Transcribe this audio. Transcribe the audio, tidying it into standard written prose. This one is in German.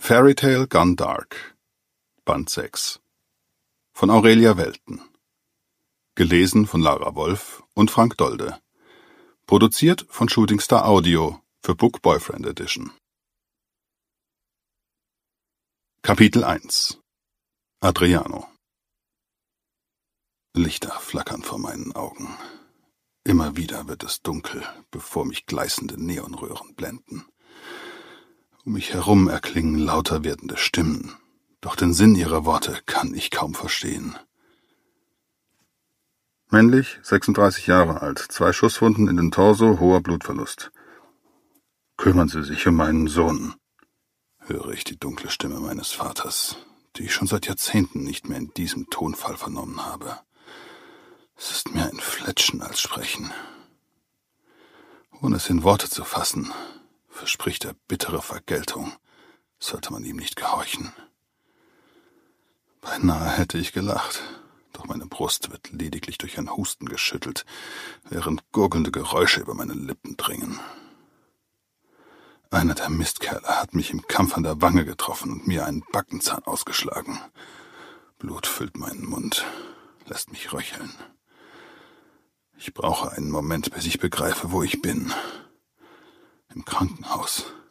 Fairy Tale Gone Dark, Band 6 von Aurelia Welten. Gelesen von Lara Wolf und Frank Dolde. Produziert von Shooting Star Audio für Book Boyfriend Edition. Kapitel 1 Adriano. Lichter flackern vor meinen Augen. Immer wieder wird es dunkel, bevor mich gleißende Neonröhren blenden. Um mich herum erklingen lauter werdende Stimmen, doch den Sinn ihrer Worte kann ich kaum verstehen. Männlich, 36 Jahre alt, 2 Schusswunden in den Torso, hoher Blutverlust. Kümmern Sie sich um meinen Sohn, höre ich die dunkle Stimme meines Vaters, die ich schon seit Jahrzehnten nicht mehr in diesem Tonfall vernommen habe. Es ist mehr ein Fletschen als Sprechen. Ohne es in Worte zu fassen, verspricht er bittere Vergeltung, sollte man ihm nicht gehorchen. Beinahe hätte ich gelacht, doch meine Brust wird lediglich durch ein Husten geschüttelt, während gurgelnde Geräusche über meine Lippen dringen. Einer der Mistkerle hat mich im Kampf an der Wange getroffen und mir einen Backenzahn ausgeschlagen. Blut füllt meinen Mund, lässt mich röcheln. Ich brauche einen Moment, bis ich begreife, wo ich bin. Im Krankenhaus.